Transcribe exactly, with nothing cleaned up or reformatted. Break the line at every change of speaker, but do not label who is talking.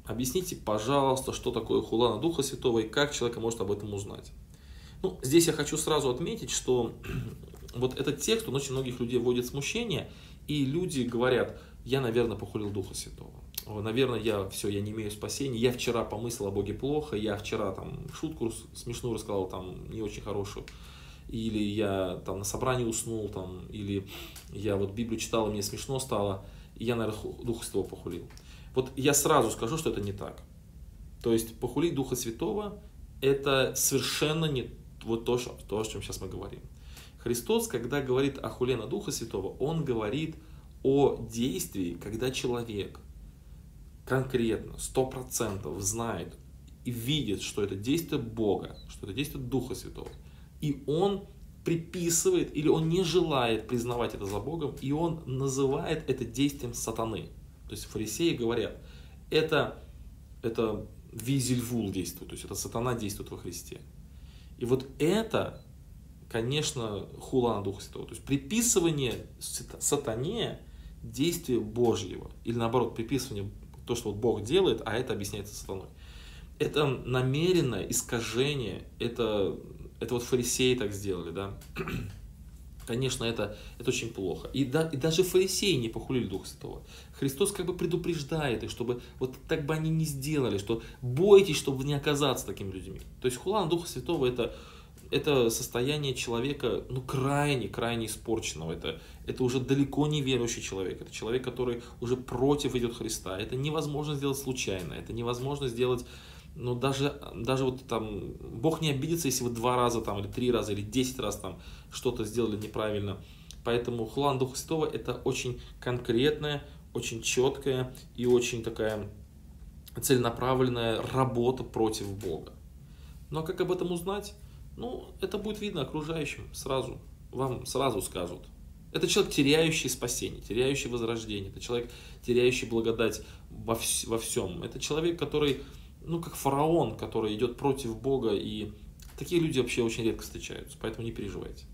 объясните, пожалуйста, что такое хула на Духа Святого и как человек может об этом узнать. Ну, здесь я хочу сразу отметить, что вот этот текст, он очень многих людей вводит в смущение, и люди говорят: я, наверное, похулил Духа Святого. Наверное, я все, я не имею спасения, я вчера помыслил о Боге плохо, я вчера там шутку смешную рассказал, там не очень хорошую, или я там на собрании уснул, там, или я вот Библию читал, и мне смешно стало, и я, наверное, Духа Святого похулил. Вот я сразу скажу, что это не так. То есть похулить Духа Святого — это совершенно не вот то, что, то, о чем сейчас мы говорим. Христос, когда говорит о хуле на Духа Святого, Он говорит о действии, когда человек конкретно, сто процентов знает и видит, что это действие Бога, что это действие Духа Святого, и он приписывает, или он не желает признавать это за Богом, и он называет это действием сатаны. То есть фарисеи говорят, это, это Визельвул действует, то есть это сатана действует во Христе. И вот это, конечно, хула на Духа Святого. То есть приписывание сатане действия Божьего, или наоборот, приписывание то, что вот Бог делает, а это объясняется сатаной. Это намеренное искажение, это, это вот фарисеи так сделали, да. Конечно, это, это очень плохо. И, да, и даже фарисеи не похулили Духа Святого. Христос как бы предупреждает их, чтобы вот так бы они не сделали, что бойтесь, чтобы не оказаться такими людьми. То есть хула на Духа Святого это, это состояние человека, ну, крайне, крайне испорченного. Это, это уже далеко не верующий человек. Это человек, который уже против идет Христа. Это невозможно сделать случайно. Это невозможно сделать. Но даже, даже вот там, Бог не обидится, если вы два раза там, или три раза, или десять раз там что-то сделали неправильно. Поэтому хула на Духа Святого это очень конкретная, очень четкая и очень такая целенаправленная работа против Бога. Ну а как об этом узнать? Ну, это будет видно окружающим сразу. Вам сразу скажут. Это человек, теряющий спасение, теряющий возрождение. Это человек, теряющий благодать во, вс- во всем. Это человек, который... Ну, как фараон, который идет против Бога, и такие люди вообще очень редко встречаются, поэтому не переживайте.